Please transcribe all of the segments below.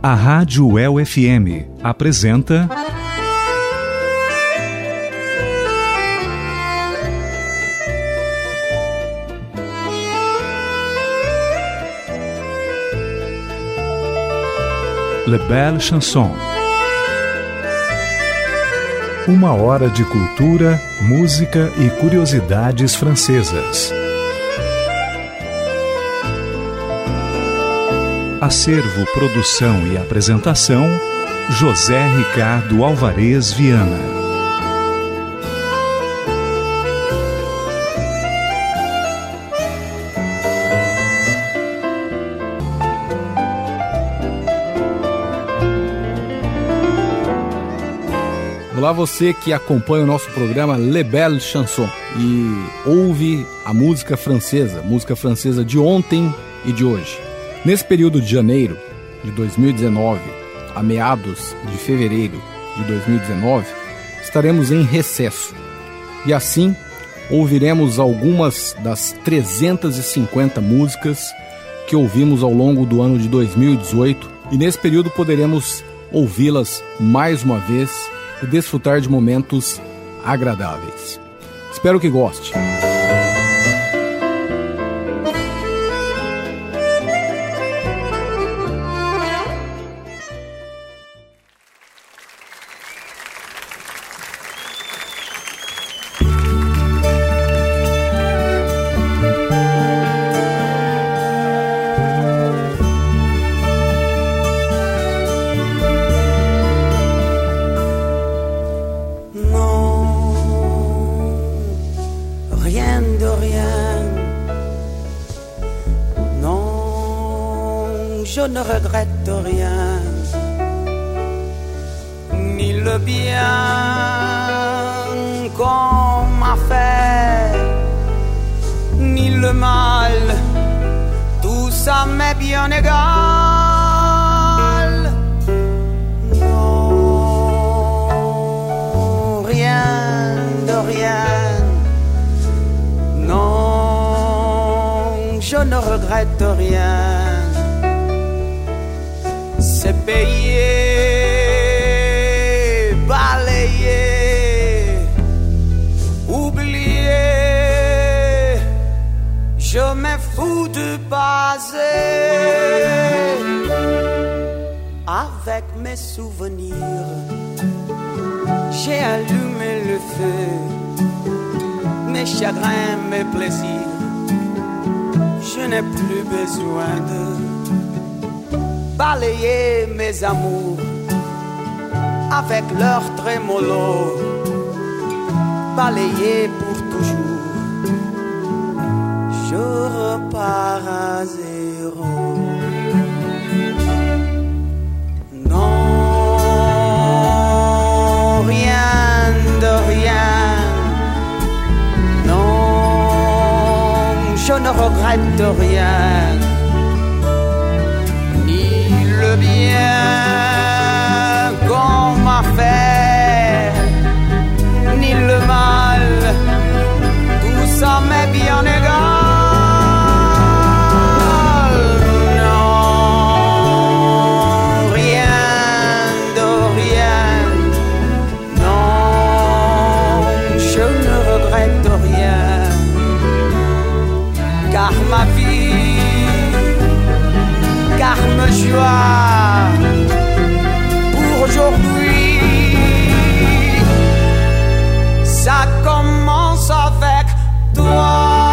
A Rádio UEL-FM apresenta Le Belle Chanson. Uma hora de cultura, música e curiosidades francesas. Acervo, produção e apresentação, José Ricardo Alvarez Viana. Olá você que acompanha o nosso programa Le Belle Chanson e ouve a música francesa de ontem e de hoje. Nesse período de janeiro de 2019 a meados de fevereiro de 2019, estaremos em recesso. E assim, ouviremos algumas das 350 músicas que ouvimos ao longo do ano de 2018. E nesse período poderemos ouvi-las mais uma vez e desfrutar de momentos agradáveis. Espero que goste. Je ne regrette rien, ni le bien qu'on m'a fait, ni le mal, tout ça m'est bien égal. Non, rien de rien, non, je ne regrette rien. C'est payé, balayé, oublié. Je me fous du passé. Avec mes souvenirs, j'ai allumé le feu. Mes chagrins, mes plaisirs, je n'ai plus besoin de balayer mes amours avec leur trémolo, balayer pour toujours. Je repars à zéro. Non, rien de rien. Non, je ne regrette rien. Le bien qu'on m'a fait, ni le mal, tout ça m'est bien égal. Non, rien de rien, non, je ne regrette rien, car ma vie, car me joie pour aujourd'hui, ça commence avec toi.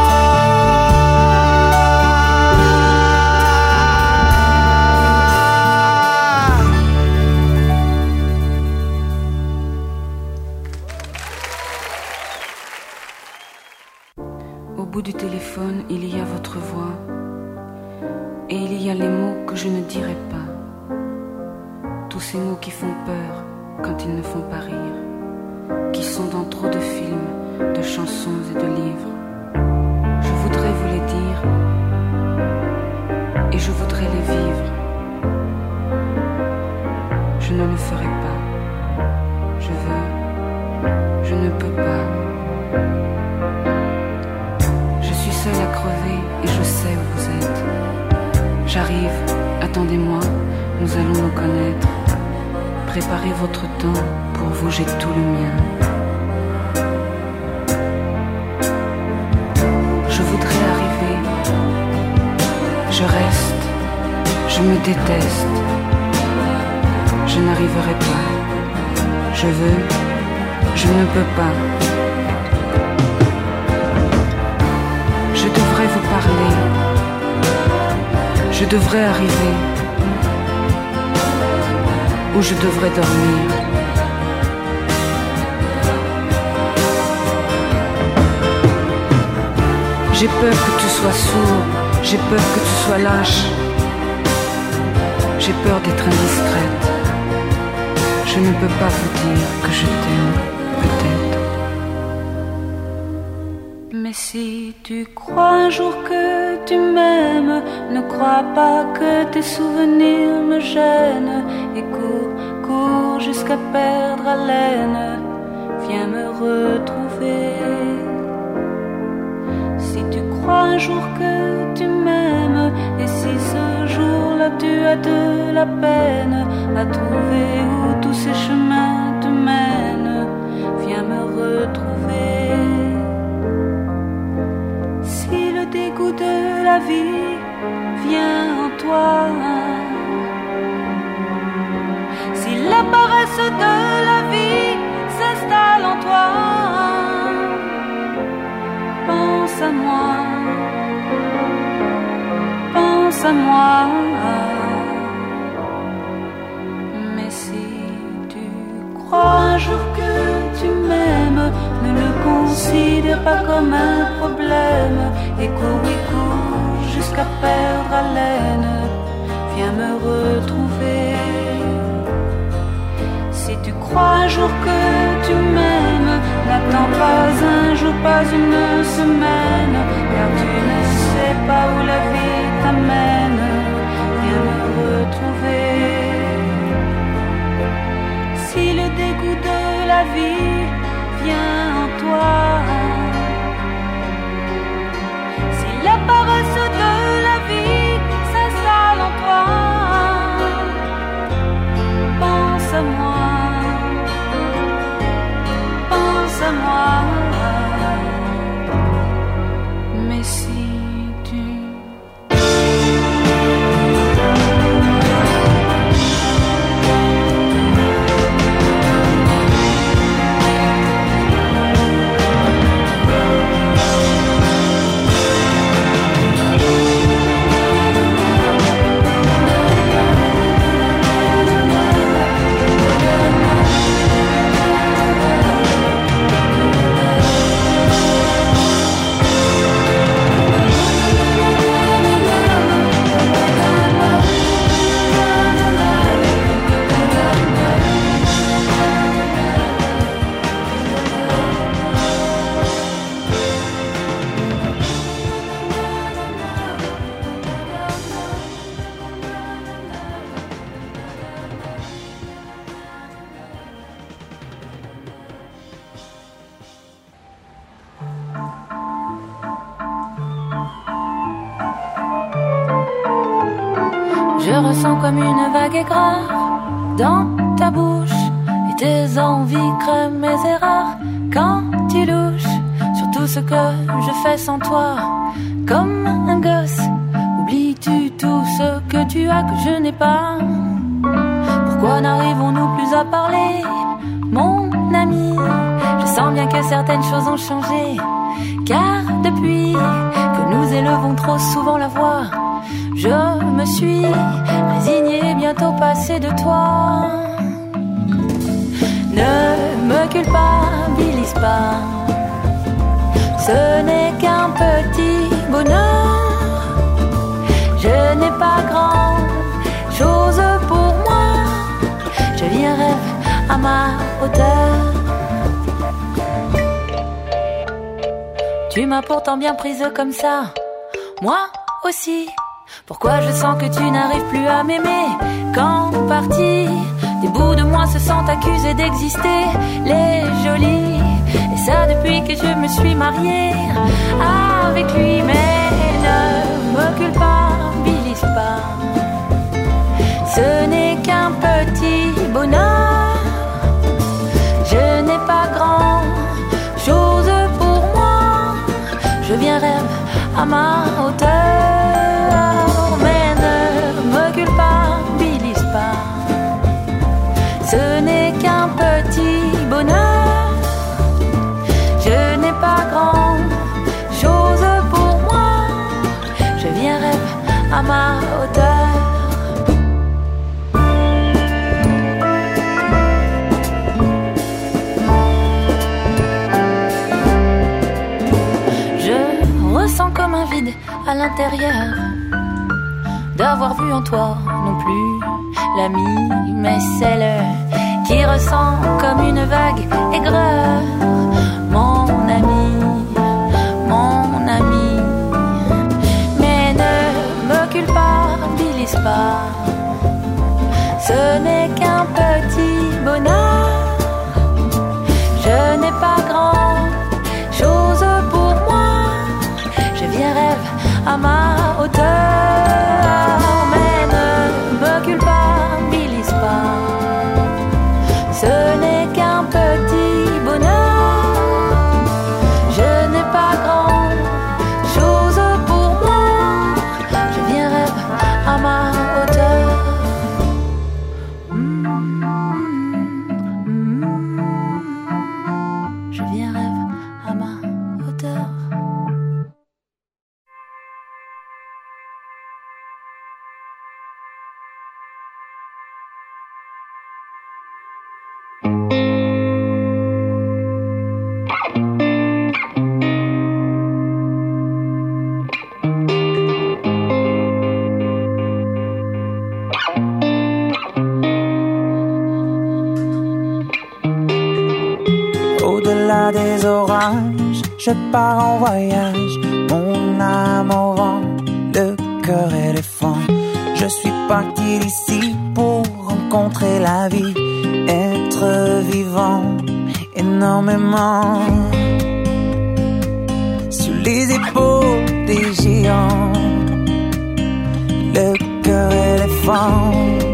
Au bout du téléphone, il y a votre voix. Et il y a les mots que je ne dirai pas. Tous ces mots qui font peur quand ils ne font pas rire, qui sont dans trop de films, de chansons et de livres. Je voudrais vous les dire et je voudrais les vivre. Je ne le ferai pas. Je veux, je ne peux pas. Je suis seule à crever et je sais où vous êtes. J'arrive, attendez-moi, nous nous allons nous connaître. Préparez votre temps, pour vous j'ai tout le mien. Je voudrais arriver, je reste, je me déteste, je n'arriverai pas, je veux, je ne peux pas. Je devrais vous parler, je devrais arriver, ou je devrais dormir. J'ai peur que tu sois sourd, j'ai peur que tu sois lâche, j'ai peur d'être indiscrète. Je ne peux pas vous dire que je t'aime, peut-être. Mais si tu crois un jour que tu m'aimes, ne crois pas que tes souvenirs me gênent. Et cours, cours jusqu'à perdre haleine, viens me retrouver. Si tu crois un jour que tu m'aimes, et si ce jour-là tu as de la peine à trouver où tous ces chemins te mènent, viens me retrouver. Si le dégoût de la vie vient en toi, si la paresse de la vie s'installe en toi, pense à moi, pense à moi. Mais si tu crois un jour que tu m'aimes, ne le considère pas comme un problème. Et cours jusqu'à perdre haleine, viens me retrouver. Si tu crois un jour que tu m'aimes, n'attends pas un jour, pas une semaine, car tu ne sais pas où la vie t'amène, viens me retrouver. Si le dégoût de la vie vient en toi, si la paresse de la vie s'installe en toi, pense à moi, pense à moi. Mais si tu je ressens comme une vague aigreur dans ta bouche, et tes envies crèment mes erreurs quand tu louches sur tout ce que je fais sans toi. Comme un gosse, oublies-tu tout ce que tu as que je n'ai pas? Pourquoi n'arrivons-nous plus à parler, mon ami? Je sens bien que certaines choses ont changé, car depuis que nous élevons trop souvent la voix, je me suis résignée, bientôt passée de toi. Ne me culpabilise pas, ce n'est qu'un petit bonheur. Je n'ai pas grand chose pour moi, je vis un rêve à ma hauteur. Tu m'as pourtant bien prise comme ça, moi aussi. Pourquoi je sens que tu n'arrives plus à m'aimer? Quand parti, des bouts de moi se sentent accusés d'exister, les jolis. Et ça depuis que je me suis mariée avec lui. Mais ne me culpabilise pas, Ce n'est qu'un petit bonheur. Je n'ai pas grand chose pour moi. Je viens rêve à ma hauteur. Mais ne me culpabilise pas. Ce n'est qu'un petit bonheur. Je n'ai pas grand chose pour moi. Je viens rêve à ma hauteur. Comme un vide à l'intérieur, d'avoir vu en toi non plus l'ami, mais celle qui ressent comme une vague aigreur. Mon ami, mais ne me culpabilise pas. Ce n'est qu'un petit bonheur. Je n'ai pas grand chose pour moi. Je viens rêve à ma hauteur, mais ne me culpabilise pas. Ce n'est qu'un petit bonheur. Je n'ai pas grand chose pour moi. Je viens rêve à ma hauteur. Je viens rêve à ma hauteur. Au-delà des orages, je pars en voyage, mon âme au vent, le cœur éléphant. Je suis parti d'ici pour rencontrer la vie, être vivant énormément. Sur les épaules des géants, le cœur éléphant.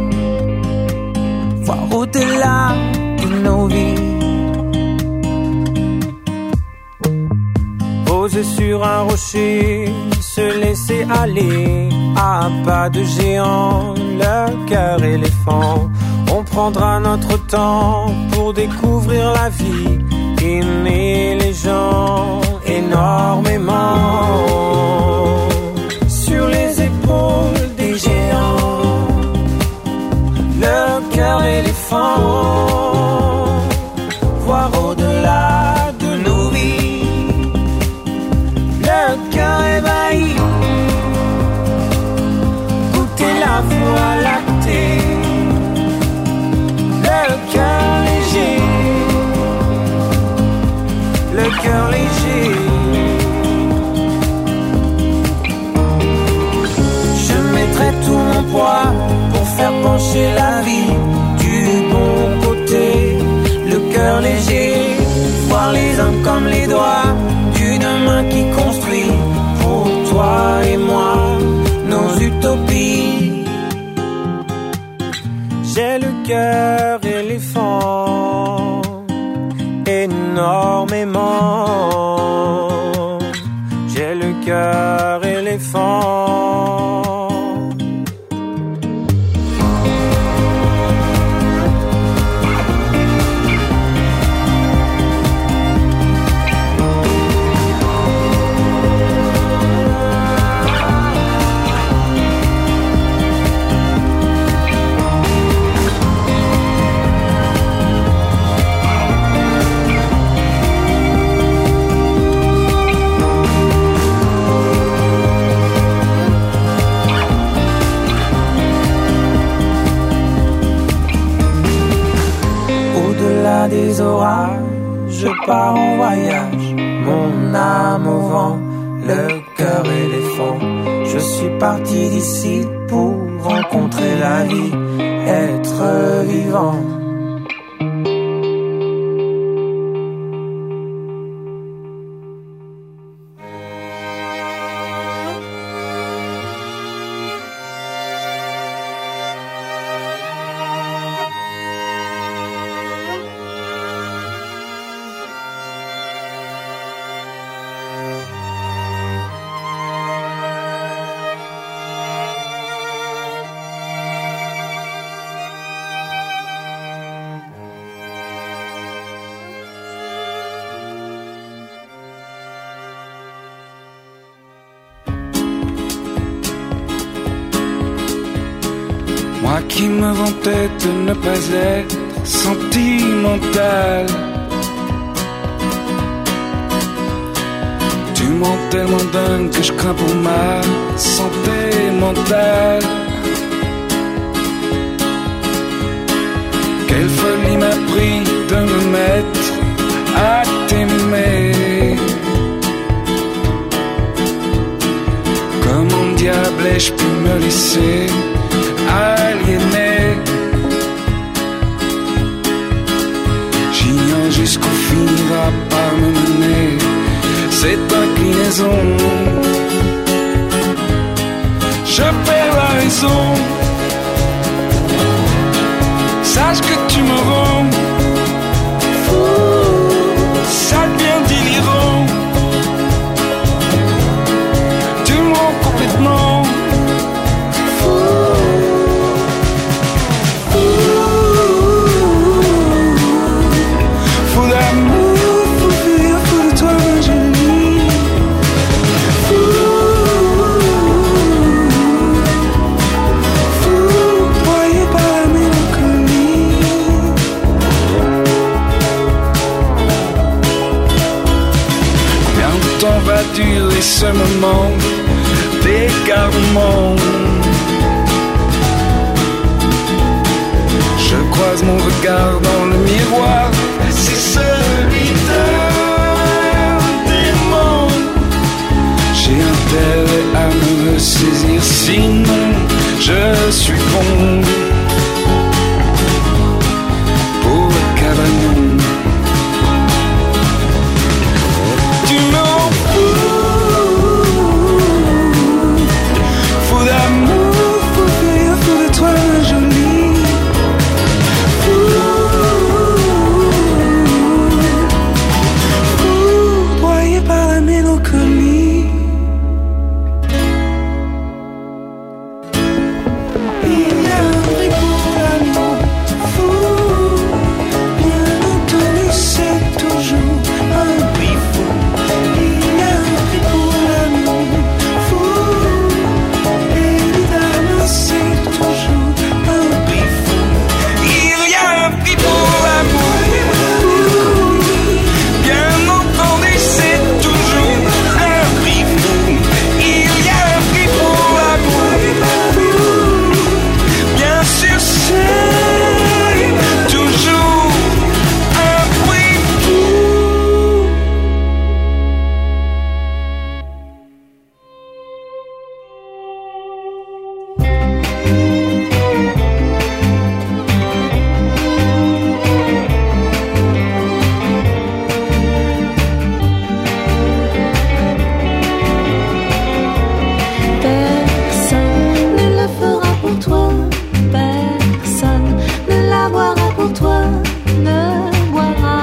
Voir au-delà de nos vies. Poser sur un rocher, se laisser aller à pas de géant, le cœur éléphant. On prendra notre temps pour découvrir la vie, aimer les gens énormément. Sur les épaules des géants, le cœur éléphant. Voir au-delà de nos vies, le cœur ébahi. Goûter la voie lactée, le cœur léger, le cœur léger. Je mettrai tout mon poids pour faire pencher la vie du bon côté. Le cœur léger, voir les hommes comme les doigts d'une main qui construit pour toi et moi nos utopies. J'ai le cœur éléphant énormément. J'ai le cœur éléphant. Des orages, je pars en voyage, mon âme au vent, le cœur éléphant. Je suis parti d'ici pour rencontrer la vie, être vivant. qui me vantais de ne pas être sentimental. Tu mens tellement dingue que je crains pour ma santé mentale. Quelle folie m'a pris de me mettre à t'aimer. Comment diable ai-je pu me laisser aliéner? J'ignore jusqu'où finira par me mener cette inclinaison. Je perds la raison. Sache que tu me rends fou, ça devient délirant. Tu me rends complètement fou, fou, fou d'amour, fou de rire, fou de toi, ma jolie. Fou, fou, broyé par la mélancolie. Combien de temps va durer ce moment d'égarement? Je croise mon regard dans le miroir, c'est celui d'un démon. J'ai intérêt à me saisir, sinon je suis bon pour le cabanon. Tu me rends fou, fou d'amour, fou de rire, fou de toi, ma jolie. Fou, fou, broyé par la mélancolie. Il y a un prix pour l'amour, fou, bien entendu c'est toujours un prix fou. Il y a un prix pour l'amour, fou, évidemment c'est toujours un prix fou. Il y a un prix pour l'amour, bien entendu c'est toujours un prix fou. Il y a un prix pour l'amour, bien sûr c'est toujours un prix fou. Personne ne la fera pour toi, personne ne la boira pour toi, ne boira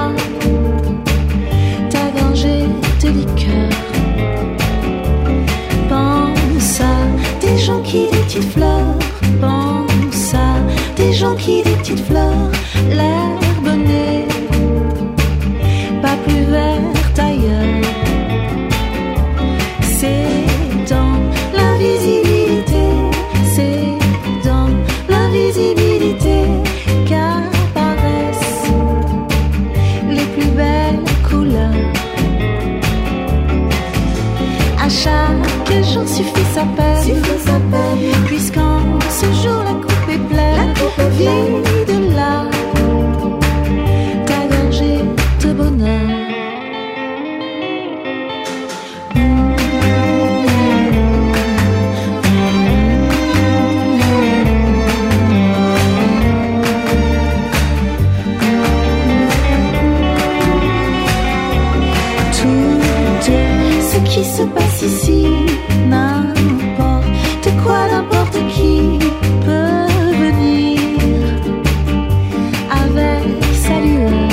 ta gorgée de liqueur. Pense à des gens qui des petites fleurs, pense à des gens qui des petites fleurs, l'herbe n'est pas plus verte ailleurs. C'est dans l'invisibilité, c'est dans l'invisibilité qu'apparaissent les plus belles couleurs. À chaque jour suffit sa peine, puisqu'en ce jour la coupe est pleine, vide-la ta gorgée de bonheur. Tout ce qui se passe ici, n'importe quoi, n'importe qui peut venir avec sa lueur.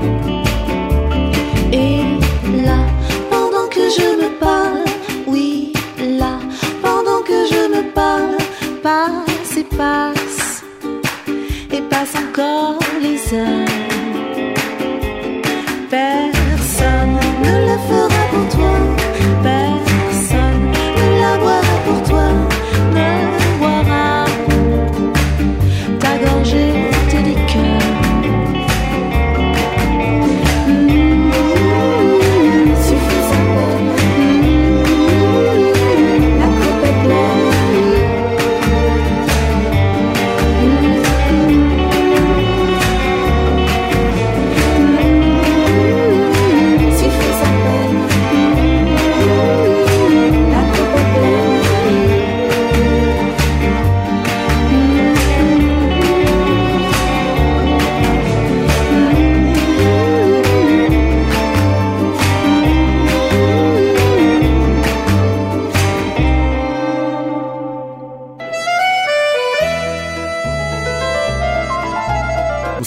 Et là, pendant que je me parle, oui, là, pendant que je me parle, passe et passe, et passe encore les heures. Personne ne le fera pour toi, personne ne la boira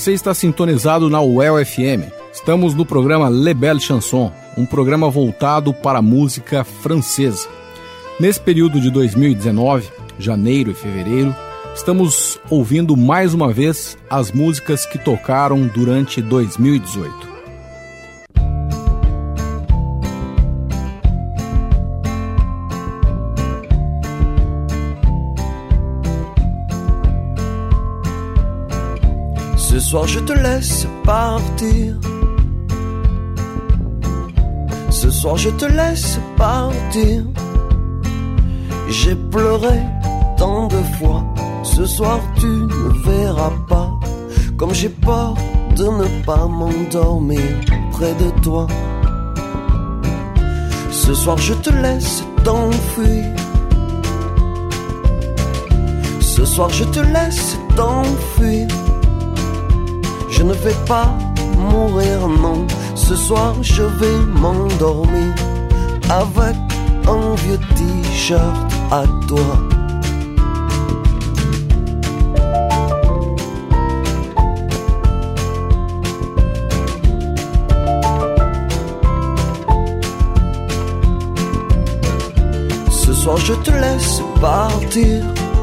Você está sintonizado na UEL FM. Estamos no programa Le Belle Chanson, um programa voltado para a música francesa. Nesse período de 2019, janeiro e fevereiro, estamos ouvindo mais uma vez as músicas que tocaram durante 2018. Ce soir je te laisse partir. Ce soir je te laisse partir. J'ai pleuré tant de fois. Ce soir tu ne verras pas comme j'ai peur de ne pas m'endormir près de toi. Ce soir je te laisse t'enfuir. Ce soir je te laisse t'enfuir. Je ne vais pas mourir, non. Ce soir je vais m'endormir avec un vieux t-shirt à toi. Ce soir je te laisse partir.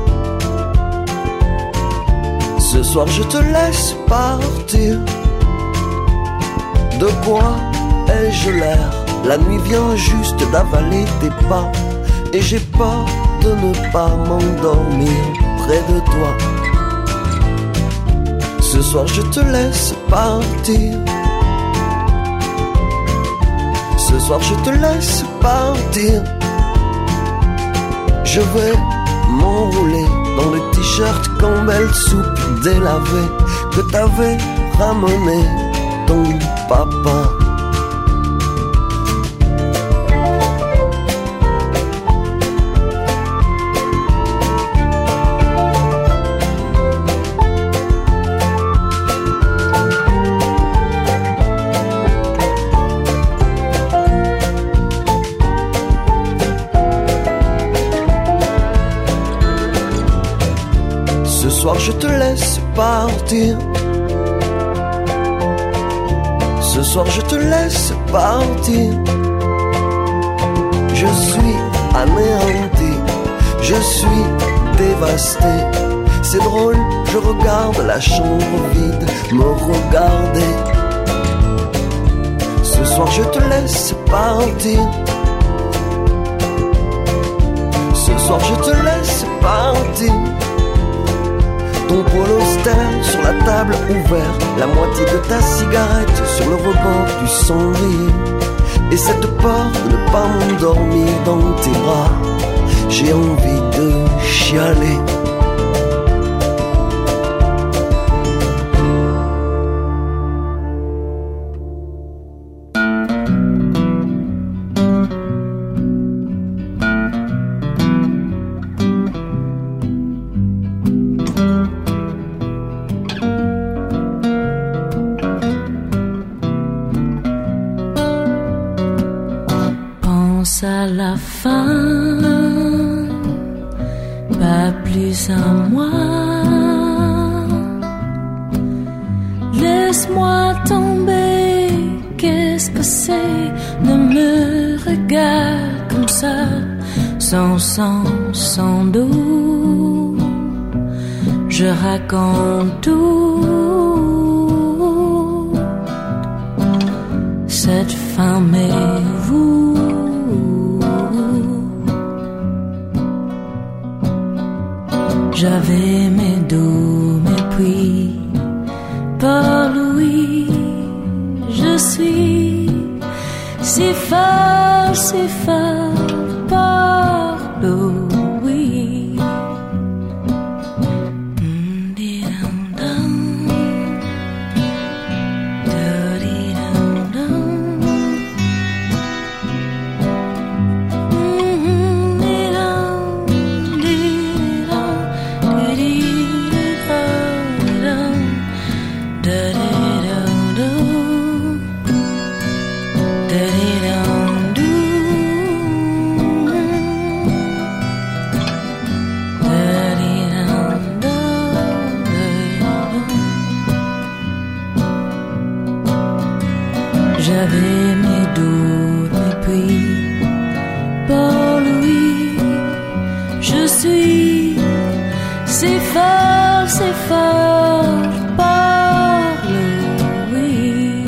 Ce soir je te laisse partir. De quoi ai-je l'air? La nuit vient juste d'avaler tes pas et j'ai peur de ne pas m'endormir près de toi. Ce soir je te laisse partir. Ce soir je te laisse partir. Je vais m'enrouler dans le t-shirt Campbell soupe délavé que t'avais ramené ton papa. Ce soir je te laisse partir. Ce soir je te laisse partir. Je suis anéanti, je suis dévasté. C'est drôle, je regarde la chambre vide me regarder. Ce soir je te laisse partir. Ce soir je te laisse partir. Ton polo sterne sur la table ouverte, la moitié de ta cigarette sur le rebord du cendrier. Et cette peur de ne pas m'endormir dans tes bras, j'ai envie de chialer. À la fin, pas plus à moi. Laisse-moi tomber, qu'est-ce que c'est? Ne me regarde comme ça, sans sang, sans dos. Je raconte tout. Cette femme est vous. J'avais mes doux mépris pour lui. Je suis si fort pour lui. j'avais mes doutes, mais puis pour lui, je suis si fort, pour lui.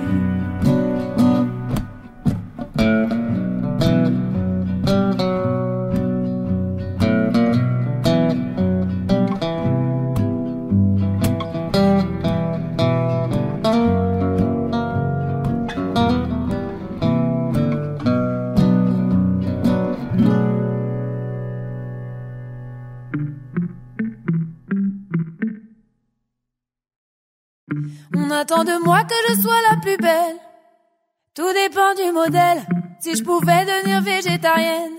On attend de moi que je sois la plus belle. Tout dépend du modèle. Si je pouvais devenir végétarienne.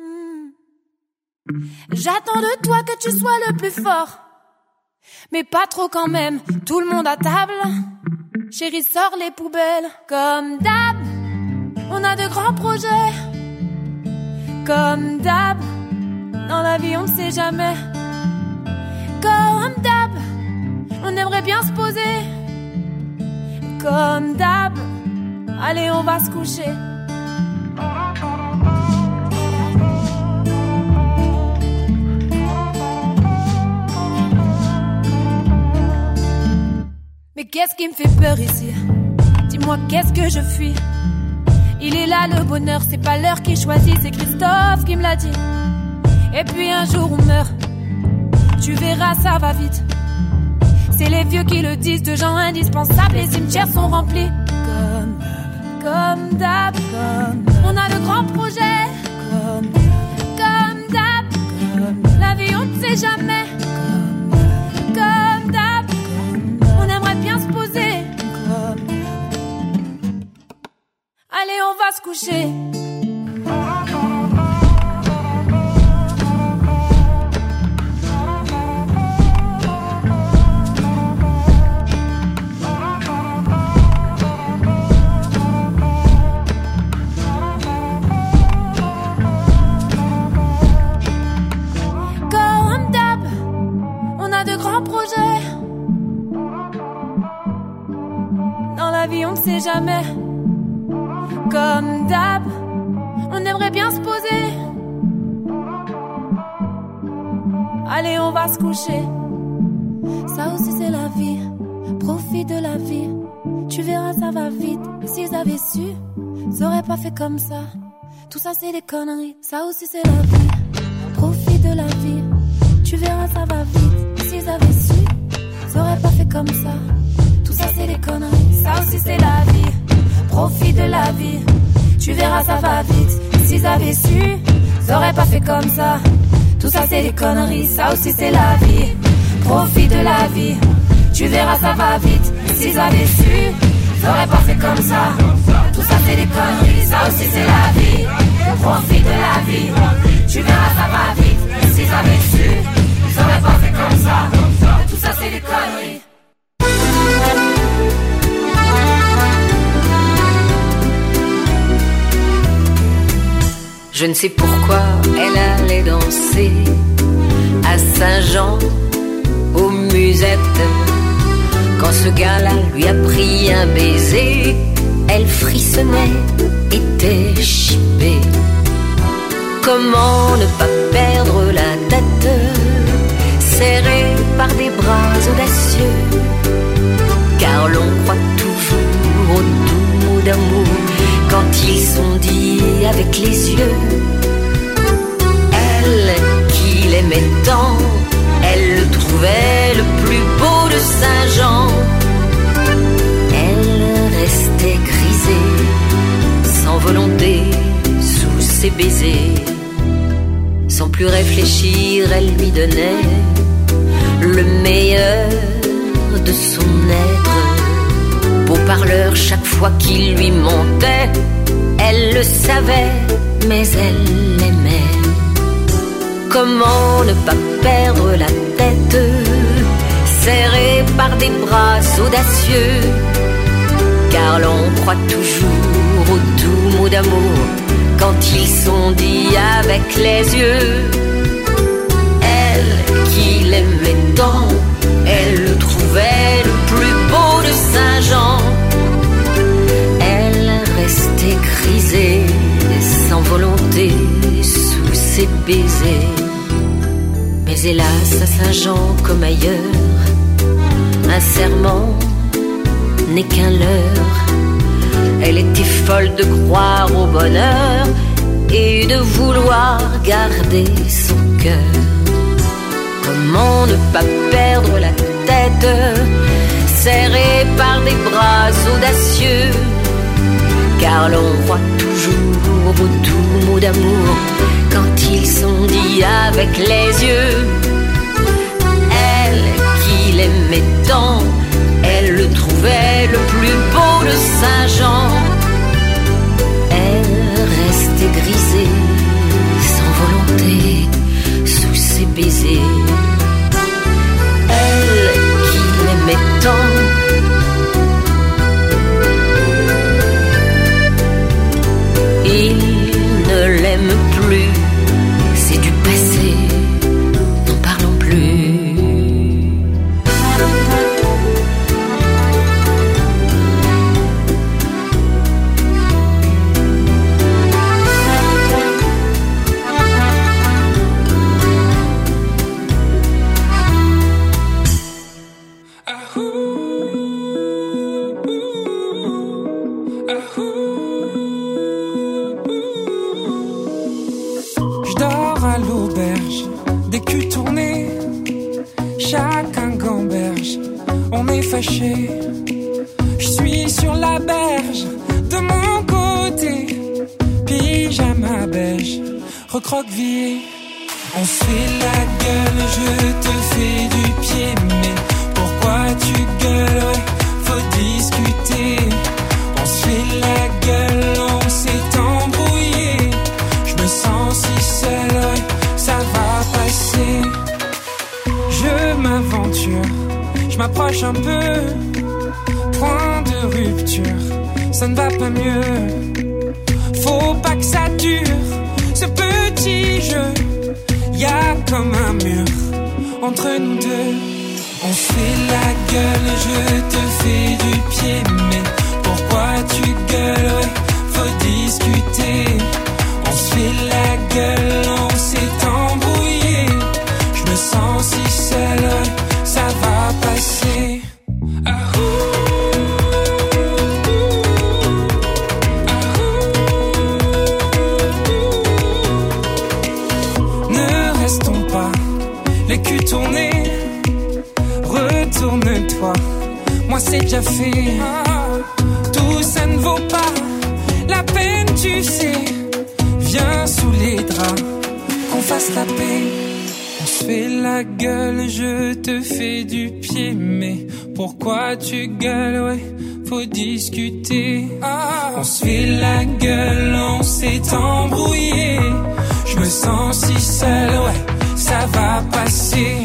J'attends de toi que tu sois le plus fort. Mais pas trop quand même. Tout le monde à table. Chérie, sors les poubelles. Comme d'hab, on a de grands projets. Comme d'hab, dans la vie on ne sait jamais. Comme d'hab, on aimerait bien se poser. Comme d'hab, allez on va se coucher. Mais qu'est-ce qui me fait peur ici? Dis-moi qu'est-ce que je fuis? Il est là le bonheur, c'est pas l'heure qui choisit, c'est Christophe qui me l'a dit. Et puis un jour on meurt, tu verras ça va vite. C'est les vieux qui le disent, de gens indispensables, les cimetières sont remplis. Comme d'hab, on a de grands projets. Comme d'hab, la vie on ne sait jamais. Comme d'hab, on aimerait bien se poser. Allez, on va se coucher. De grands projets. Dans la vie on ne sait jamais. Comme d'hab, on aimerait bien se poser. Allez on va se coucher. Ça aussi c'est la vie. Profite de la vie. Tu verras ça va vite. S'ils avaient su, ils auraient pas fait comme ça. Tout ça c'est des conneries. Ça aussi c'est la vie. Profite de la vie. Tu verras ça va vite. S'ils avaient su, ils auraient pas fait comme ça. Tout ça c'est des conneries. Ça aussi c'est la vie. Profite de la vie. Tu verras ça va vite. S'ils avaient su, ils auraient pas fait comme ça. Tout ça c'est des conneries. Ça aussi c'est la vie. Profite de la vie. Tu verras ça va vite. S'ils avaient su, ils auraient pas fait comme ça. Tout ça c'est des conneries. Ça aussi c'est la vie. Profite de la vie. Tu verras ça va vite. S'ils avaient su, ils auraient pas fait comme ça. Tout ça c'est des conneries. Je ne sais pourquoi elle allait danser à Saint-Jean aux musettes. Quand ce gars-là lui a pris un baiser, elle frissonnait, était chippée. Comment ne pas perdre la tête, serrée par des bras audacieux, car l'on croit toujours aux doux mots d'amour quand ils sont dits avec les yeux. Elle qui l'aimait tant, elle le trouvait le plus beau de Saint-Jean. Elle restait grisée, sans volonté, sous ses baisers. Sans plus réfléchir, elle lui donnait le meilleur de son être. Beau parleur chaque fois qu'il lui montait, elle le savait, mais elle l'aimait. Comment ne pas perdre la tête, serrée par des bras audacieux, car l'on croit toujours aux doux mots d'amour quand ils sont dits avec les yeux. Elle qui l'aimait tant, elle le trouvait le plus beau de Saint-Jean. Elle baiser. Mais hélas, à Saint-Jean comme ailleurs, un serment n'est qu'un leurre. Elle était folle de croire au bonheur et de vouloir garder son cœur. Comment ne pas perdre la tête, serrée par des bras audacieux, car l'on croit toujours aux doux mots d'amour quand ils sont dits avec les yeux. Elle qui l'aimait tant, elle le trouvait le plus beau de Saint-Jean. Elle restait grisée, sans volonté, sous ses baisers. Elle qui l'aimait tant, il ne l'aime plus, c'est du passé, n'en parlons plus. Je suis sur la berge de mon côté, pyjama beige, recroquevillé. On se fait la gueule, je te fais du pied, mais pourquoi tu gueules, ouais, faut discuter. On se fait la gueule, on s'est embrouillé. Je me sens si seul, ouais, ça va passer. Je m'aventure, je m'approche un peu, point de rupture, ça ne va pas mieux. Faut pas que ça dure, ce petit jeu. Y'a comme un mur entre nous deux. On se fait la gueule, je te fais du pied, mais pourquoi tu gueules, ouais, faut discuter. On se fait la gueule, on s'est embrouillé. Je me sens si seul, ouais, ça va passer. Ne restons pas les culs tournés, retourne-toi, moi c'est déjà fait. Tout ça ne vaut pas la peine, tu sais. Viens sous les draps, qu'on fasse la paix. On se fait la gueule, je te fais du pied, mais pourquoi tu gueules, ouais, faut discuter. On se fait la gueule, on s'est embrouillé. Je me sens si seul, ouais, ça va passer.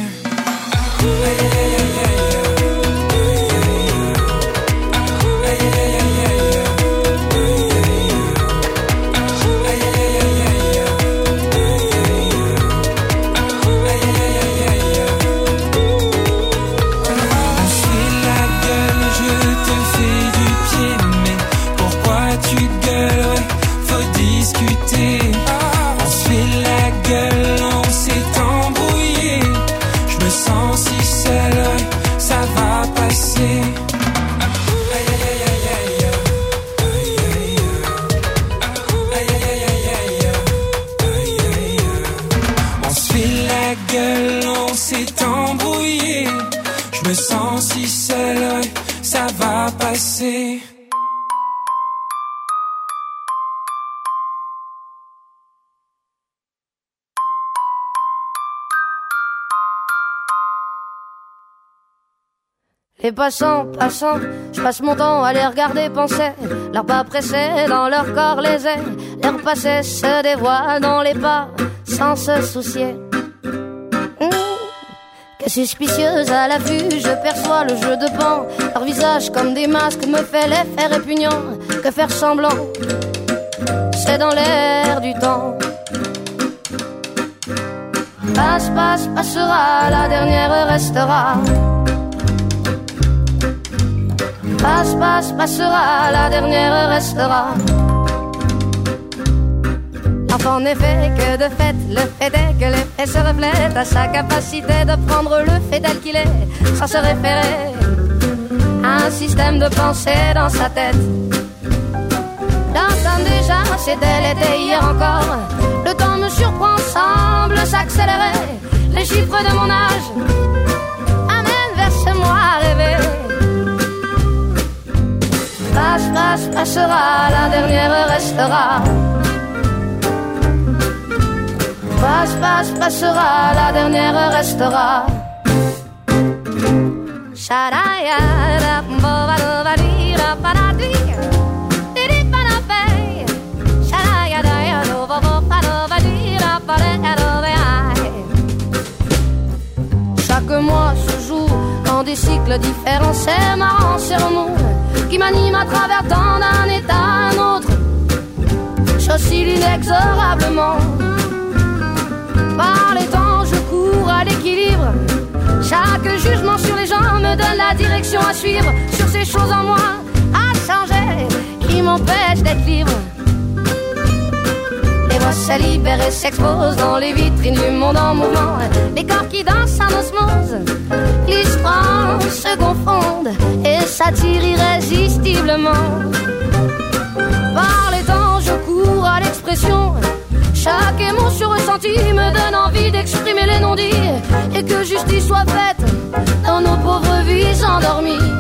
Les passants, je passe mon temps à les regarder penser. Leurs pas pressés dans leur corps les ailes. Leur passé se dévoile dans les pas sans se soucier. Que suspicieuse à la vue, je perçois le jeu de pan. Leur visage comme des masques me fait l'effet répugnant. Que faire semblant, c'est dans l'air du temps. Passe, passera, la dernière restera. Passe, passera, la dernière restera. Enfin, en effet, que de fait, le fait est que l'effet se reflète à sa capacité de prendre le fait tel qu'il est, sans se référer à un système de pensée dans sa tête. L'automne déjà, c'était l'été hier encore. Le temps me surprend, semble s'accélérer. Les chiffres de mon âge amènent vers ce moi rêvé. Passe, passe, passera, la dernière restera. Passe, passe, passera, la dernière restera. Chaque mois se joue dans des cycles différents. C'est marrant, c'est remous qui m'anime à travers tant d'un état à un autre. J'oscille inexorablement. Par les temps, je cours à l'équilibre. Chaque jugement sur les gens me donne la direction à suivre. Sur ces choses en moi à changer qui m'empêchent d'être libre. Les voix se libèrent et s'exposent dans les vitrines du monde en mouvement. Les corps qui dansent en osmose, qui se confondent et s'attirent irrésistiblement. Par les temps, je cours à l'expression. Chaque émotion ressentie me donne envie d'exprimer les non-dits et que justice soit faite dans nos pauvres vies endormies.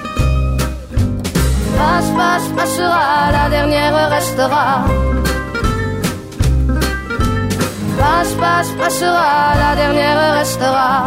Passe, passe, passera, la dernière restera. Passe, passe, passera, la dernière restera.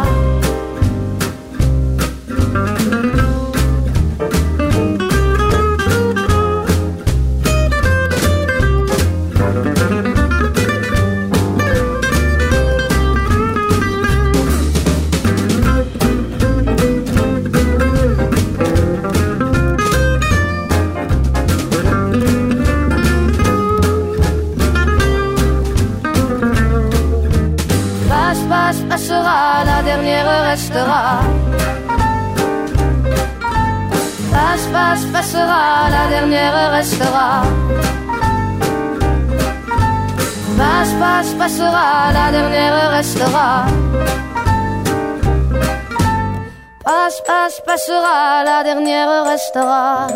Passera, la dernière restera. Passe, passe, passera, la dernière restera. Passe, passe, passera, la dernière restera. Passe, passe, passera, la dernière restera.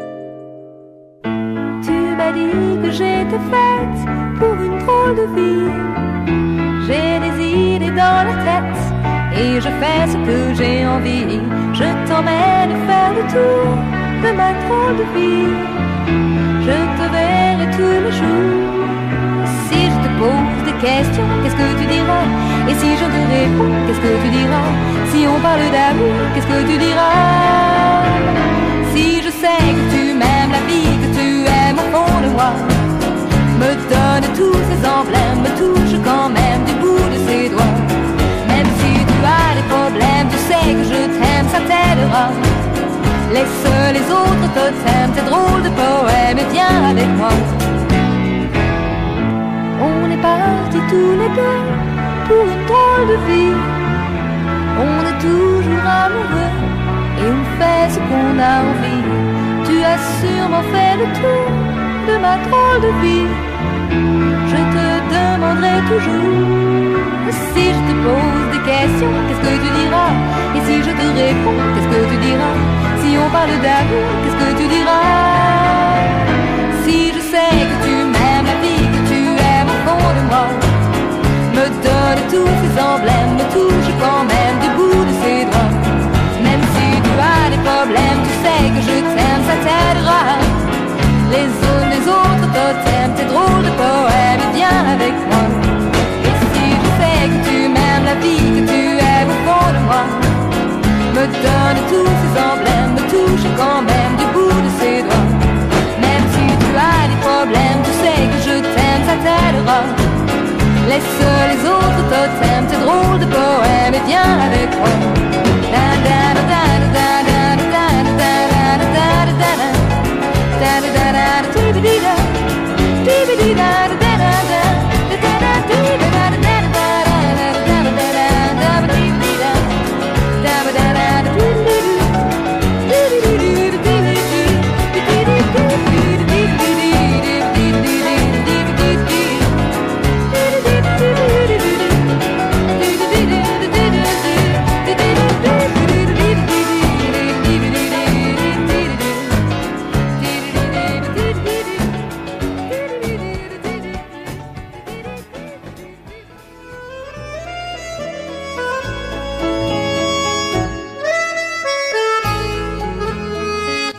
Tu m'as dit que j'étais faite pour une drôle de vie. J'ai des idées dans la tête et je fais ce que j'ai envie. Je t'emmène faire le tour de ma drôle de vie. Je te verrai tous les jours. Si je te pose des questions, qu'est-ce que tu diras? Et si je te réponds, qu'est-ce que tu diras? Si on parle d'amour, qu'est-ce que tu diras? Si je sais que tu m'aimes la vie, que tu aimes au fond de moi, me donne tous ces emblèmes, me touche quand même du bout de ses doigts. Même si tu as des problèmes, tu sais que je t'aime, ça t'aidera. Laisse les autres totems, tes drôles de poèmes et viens avec moi. On est partis tous les deux pour une drôle de vie. On est toujours amoureux et on fait ce qu'on a envie. Tu as sûrement fait le tour de ma drôle de vie. Je te demanderai toujours. Si je te pose des questions, qu'est-ce que tu diras? Et si je te réponds, qu'est-ce que tu diras? Si on parle d'amour, qu'est-ce que tu diras? Si je sais que tu m'aimes la vie, que tu aimes au fond de moi, me donne tous ces emblèmes, me touche quand même du bout de ses doigts. Même si tu as des problèmes, tu sais que je t'aime, ça t'aidera. Les autres totems, tes drôles de poèmes, viens avec moi. Et si je sais que tu m'aimes la vie, que tu aimes au fond de moi, me donne tous ces emblèmes, me touche quand même du bout de ses doigts. Même si tu as des problèmes, tu sais que je t'aime, ça t'aidera. Laisse les autres totems, tes drôles de poèmes, et viens avec moi. Da da da da da da da da da da da da da. Da da da da da da da da da da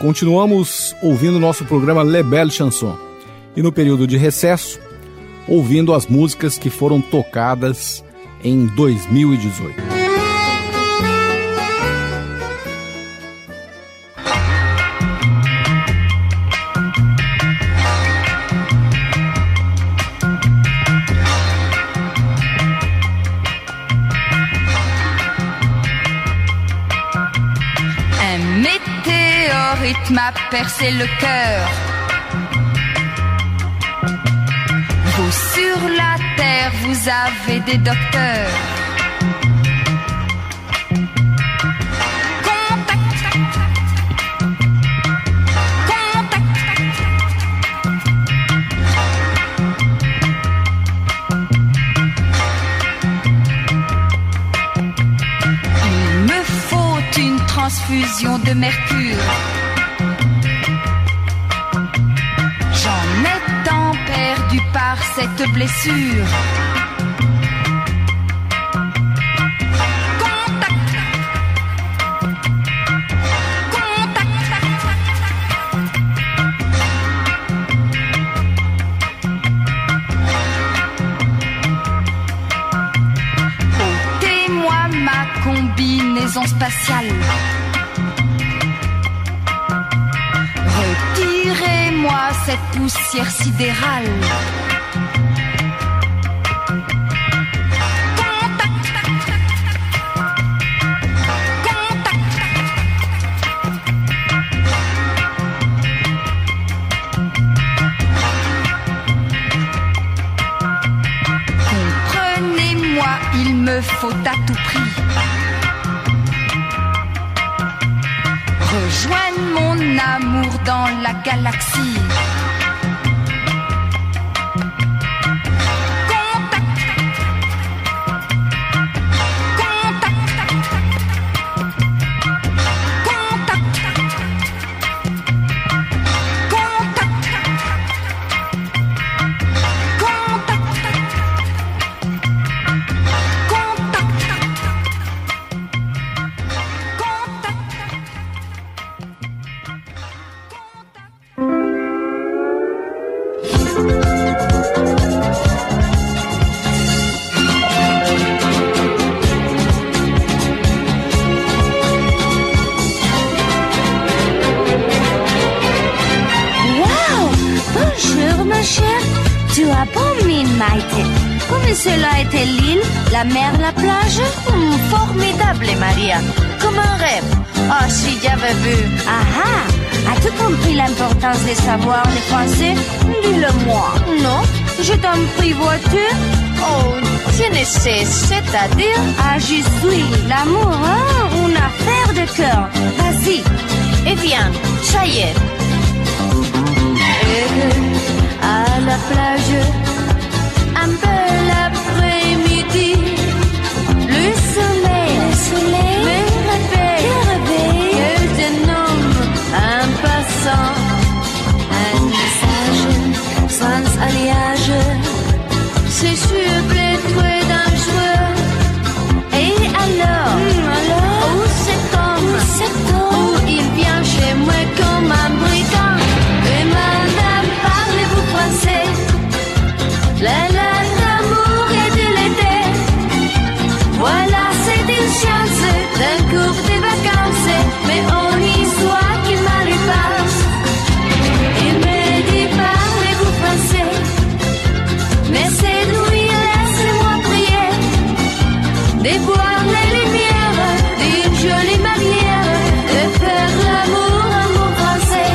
continuamos ouvindo nosso programa Le Belle Chanson. E no período de recesso, ouvindo as músicas que foram tocadas em 2018. M'a percé le cœur. Vous sur la terre, vous avez des docteurs. Il me faut une transfusion de mercure. Par cette blessure. Ôtez-moi ma combinaison spatiale. Retirez-moi cette poussière sidérale. Faut à tout prix rejoindre mon amour dans la galaxie. Cela était l'île, la mer, la plage. Formidable, Maria. Comme un rêve. Oh, si j'avais vu. Ah, as-tu compris l'importance de savoir le français? Dis-le-moi. Non, je t'en prie, vois-tu? Oh, je ne sais, c'est-à-dire? Ah, je suis l'amour, hein? Une affaire de cœur. Vas-y, et viens, ça y est. Et à la plage, un peu l'après-midi, le soleil me réveille, que je nomme un passant, un message sans alliage, c'est super très dangereux. Et alors, où cet homme, où il vient chez moi comme un brigand, et madame, parlez-vous français? L'amour et de l'été. Voilà, c'est une chance d'un cours de vacances. Mais on y soit qui mal lui passe. Il me dit parlez-vous français? Mais cette nuit, laissez-moi prier de voir les lumières d'une jolie manière de faire l'amour en bon français.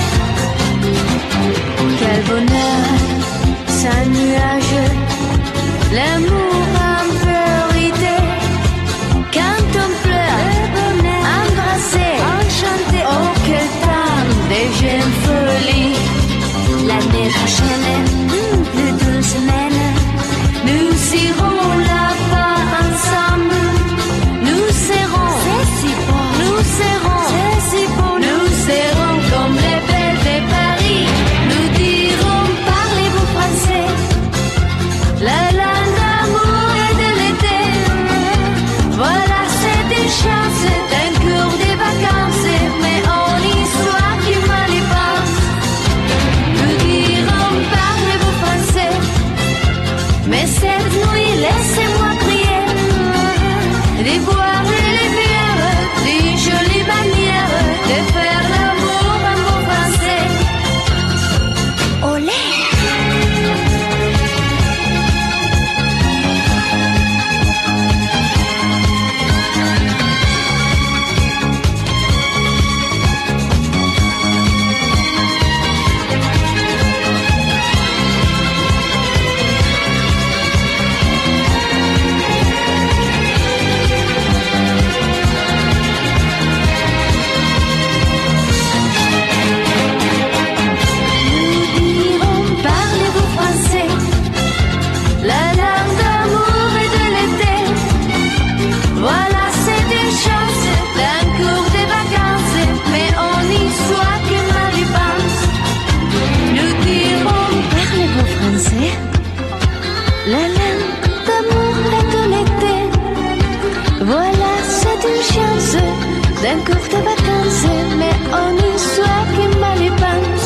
Quel bonheur, sans nuage, l'amour en vérité. Quand on pleure, embrassé, enchanté, oh quel temps de jeune folie. L'année prochaine, plus d'une semaine, nous irons là-bas ensemble. Nous serons, c'est si beau, nous serons, c'est si beau, nous serons comme les belles de Paris. Nous dirons parlez-vous français? L'amour et de l'été. Voilà, c'est une chance d'un cours de vacances. Mais on y soit qui mal Mais la laine d'amour est en été. Voilà, c'est une chance d'un courte vacances, mais on y soit qui mal y pense.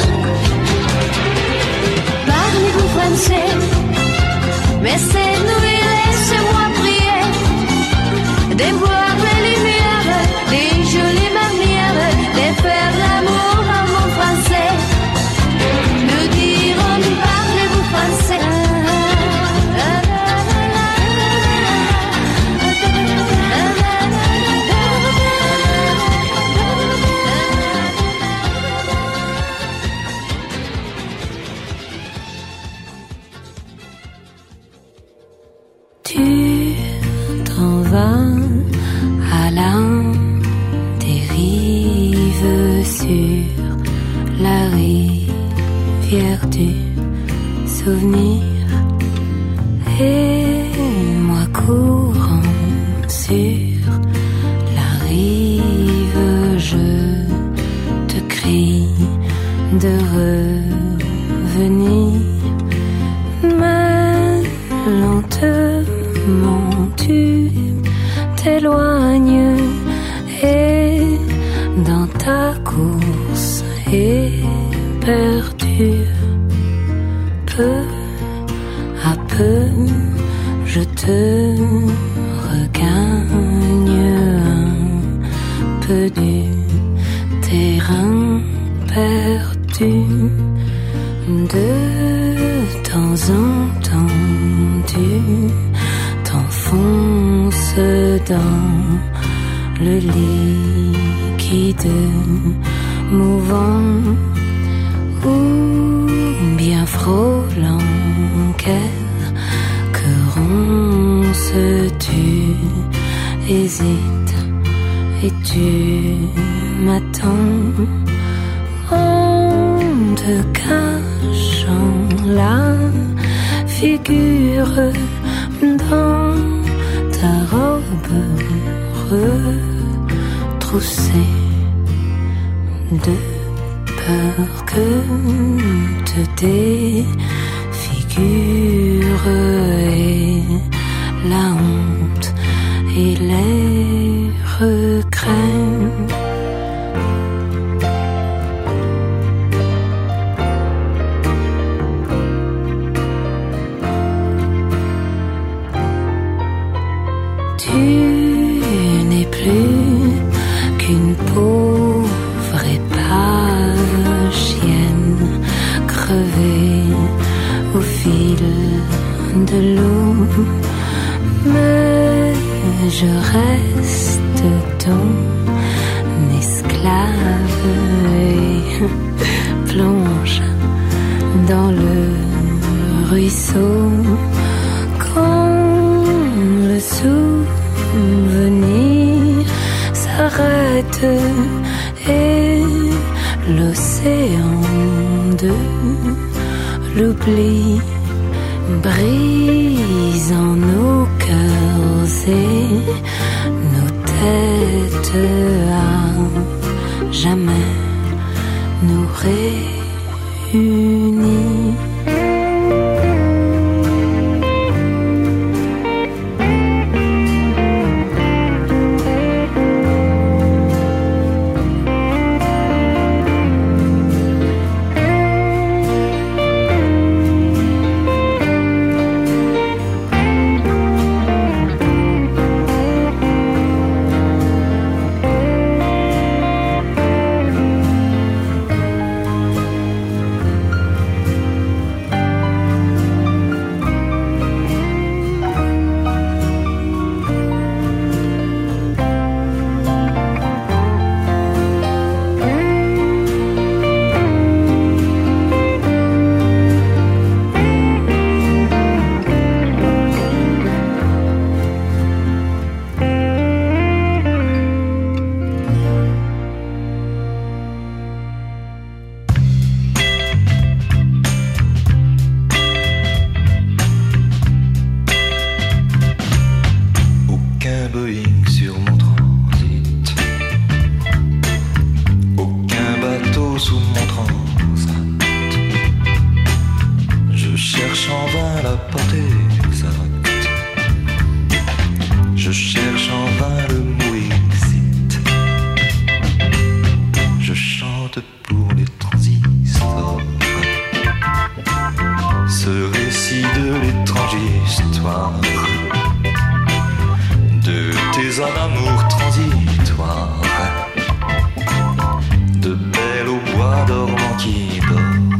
Parlez-vous français? Mais c'est nous, laissez-moi prier de voir les lumières, des jolies manières de faire l'amour en mon français. Nous dirons, parlez-vous français? Tu t'en vas à la dérive sur la rivière du souvenir, et moi courant sur la rive, je te crie de revenir. Mais lentement tu t'éloignes, et dans ta course éperdue, peu à peu je te regagne un peu du terrain perdu. De temps en temps tu t'enfonces dans le liquide mouvant, ou bien frôlant quelques ronces, tu hésites et tu m'attends en te cachant la figure dans ta robe retroussée, de peur que te défigure, et la honte et les regrets. Tu n'es plus qu'une pauvre épave chienne crevée au fil de l'eau, mais je reste ton esclave et plonge dans le ruisseau quand le souvenir s'arrête et l'océan de l'oubli brise en nos cœurs et nos têtes à jamais nous réunir. suis un amour transitoire, de belle au bois dormant qui dort.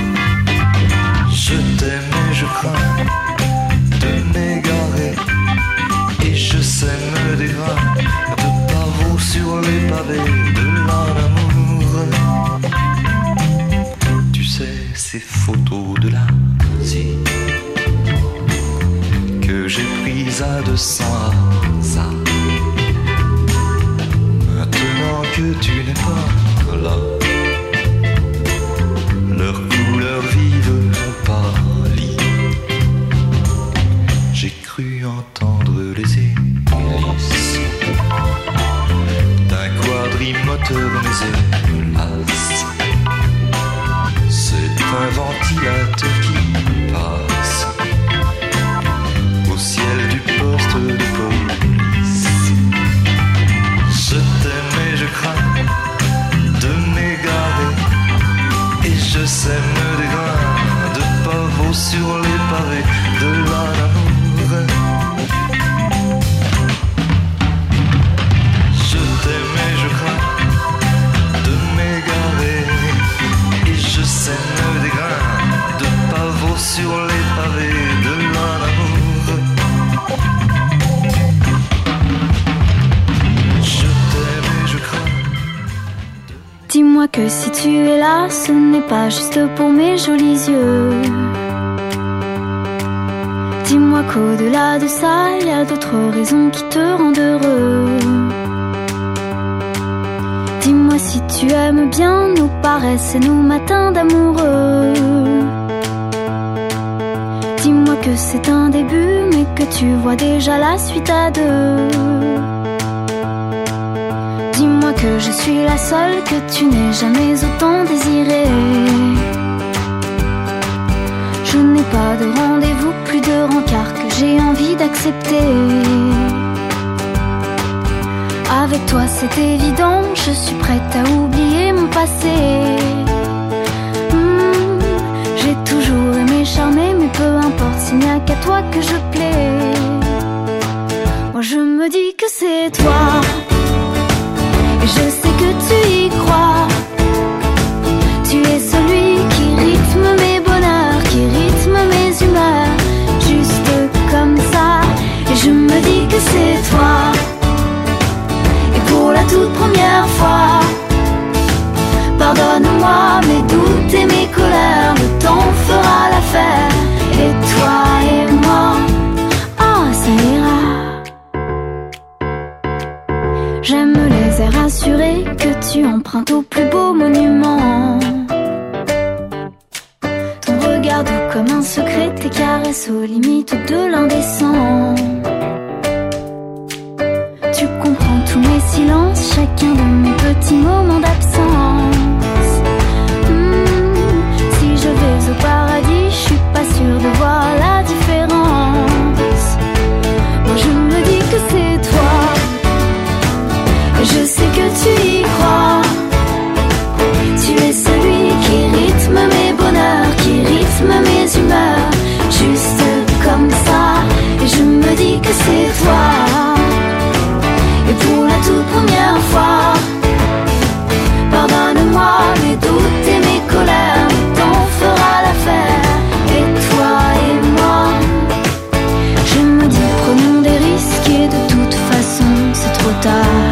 Je t'aime et je crains de m'égarer, et je sème des grains de pavots sur les pavés de l'amour. Tu sais, ces photos de l'Asie que j'ai prises à 200 hasards. Maintenant que tu n'es pas là, leurs couleurs vives ont pâli. J'ai cru entendre les hélices d'un quadrimoteur, mais hélas, c'est un ventilateur qui passe au ciel du poste de police. Je t'aime et je crains de m'égarer, et je sème des grains de pavots sur les pavés de l'amour. Je t'aime et je crains de m'égarer, et je sème des grains de pavots sur les pavés de l'amour. Je t'aime et je crains. Dis-moi que si tu es là, ce n'est pas juste pour mes jolis yeux. Dis-moi qu'au-delà de ça, il y a d'autres raisons qui te rendent heureux. Dis-moi si tu aimes bien nos paresses et nos matins d'amoureux. Dis-moi que c'est un début, mais que tu vois déjà la suite à deux. Dis-moi que je suis la seule que tu n'aies jamais autant désirée. Je n'ai pas de rendez-vous, plus de rencard que j'ai envie d'accepter. Avec toi c'est évident, je suis prête à oublier mon passé. J'ai toujours aimé charmer, mais peu importe s'il n'y a qu'à toi que je plais. Moi je me dis que c'est toi, et je sais que tu y crois. Tu es celui qui rythme mes bonheurs, qui rythme mes humeurs, juste comme ça. Et je me dis que c'est toi. Et pour la toute première fois, pardonne-moi mes doutes et mes colères, le temps fera l'affaire. Et toi et moi, oh ça ira. J'aime les airs assurés que tu empruntes au plus beau monument. Ton regard doux comme un secret, tes caresses aux limites de l'indécent. Tu comprends tous mes silences, chacun de mes petits moments d'absence. Si je vais au paradis, je suis pas sûre de voir la différence. Moi je me dis que c'est toi, et je sais que tu y crois. Tu es celui qui rythme mes bonheurs, qui rythme mes humeurs, juste comme ça. Et je me dis que c'est toi. Et pour la toute première fois, pardonne-moi mes doutes et mes colères, le temps fera l'affaire. Et toi et moi, je me dis prenons des risques, et de toute façon c'est trop tard.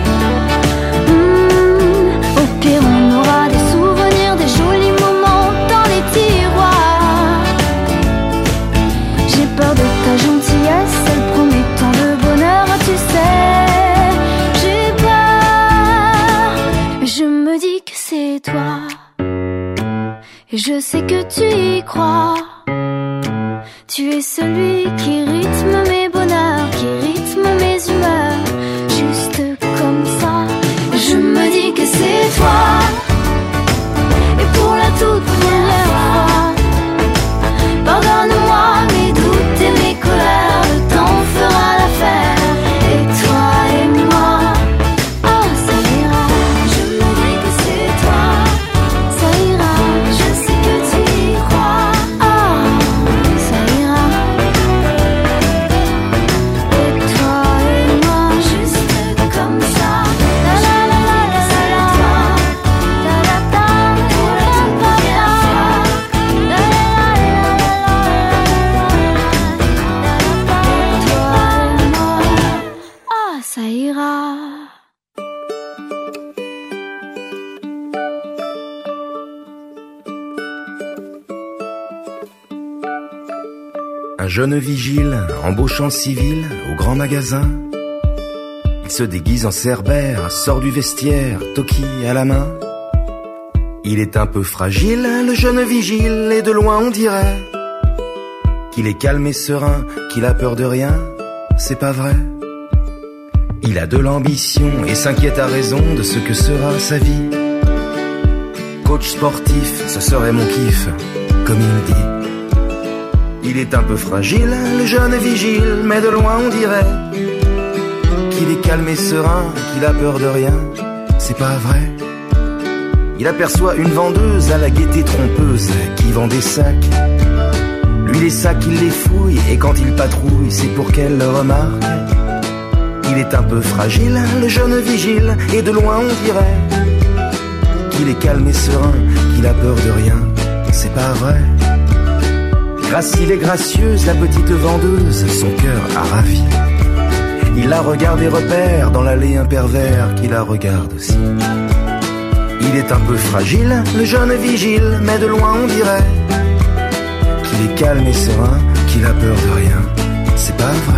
Au pire on aura des souvenirs, des jolis moments dans les tiroirs. J'ai peur de ta gentillesse, elle promet tant de bonheur, tu sais. Je me dis que c'est toi, et je sais que tu y crois. Tu es celui qui rythme mes bonheurs, qui rythme mes humeurs, juste comme ça. Je me dis que c'est toi, et pour la toute première fois, pardonne-moi mes doutes et mes colères, le temps fera l'affaire. Et toi et moi, oh ça ira. Je me dis que c'est toi, ça ira. Je sais que tu y crois, oh ça ira. Un jeune vigile, embauchant civil au grand magasin. Il se déguise en cerbère, sort du vestiaire, toki à la main. Il est un peu fragile, le jeune vigile, et de loin on dirait qu'il est calme et serein, qu'il a peur de rien, c'est pas vrai. Il a de l'ambition et s'inquiète à raison de ce que sera sa vie. Coach sportif, ce serait mon kiff, comme il dit. Il est un peu fragile, le jeune vigile, mais de loin on dirait qu'il est calme et serein, qu'il a peur de rien, c'est pas vrai. Il aperçoit une vendeuse à la gaieté trompeuse qui vend des sacs. Lui les sacs il les fouille et quand il patrouille c'est pour qu'elle le remarque. Il est un peu fragile, le jeune vigile, et de loin on dirait qu'il est calme et serein, qu'il a peur de rien, c'est pas vrai. Gracile et gracieuse, la petite vendeuse, son cœur a ravi. Il la regarde et repère dans l'allée un pervers qui la regarde aussi. Il est un peu fragile, le jeune vigile, mais de loin on dirait qu'il est calme et serein, qu'il a peur de rien, c'est pas vrai.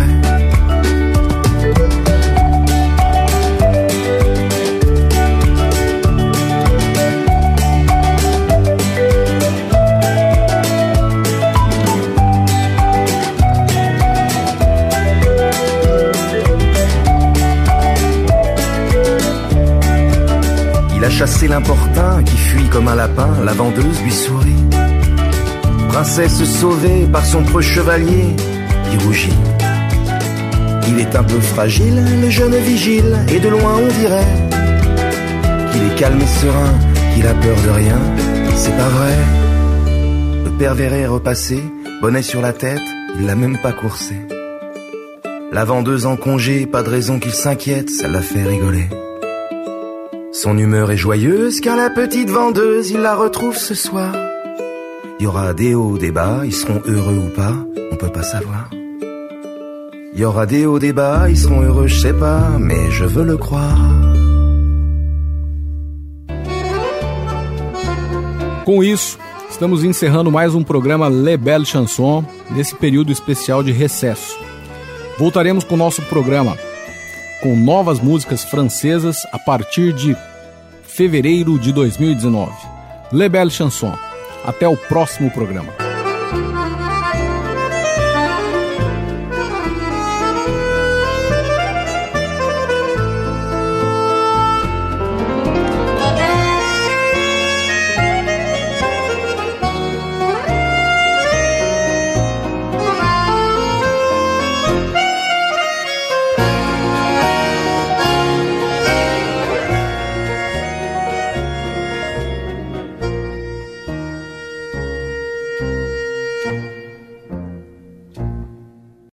Il a chassé l'importun qui fuit comme un lapin, la vendeuse lui sourit. Princesse sauvée par son preux chevalier, il rougit. Il est un peu fragile, le jeune vigile, et de loin on dirait qu'il est calme et serein, qu'il a peur de rien, c'est pas vrai. Le pervers est repassé, bonnet sur la tête, il l'a même pas coursé. La vendeuse en congé, pas de raison qu'il s'inquiète, ça l'a fait rigoler. Son humeur est joyeuse car la petite vendeuse, il la retrouve ce soir. Il y aura des hauts, des bas, ils seront heureux ou pas, on peut pas savoir. Il y aura des hauts, des bas, ils seront heureux, je sais pas, mais je veux le croire. Com isso, estamos encerrando mais um programa Les Belles Chansons, nesse período especial de recesso. Voltaremos com o nosso programa com novas músicas francesas a partir de fevereiro de 2019. Les Belles Chansons. Até o próximo programa.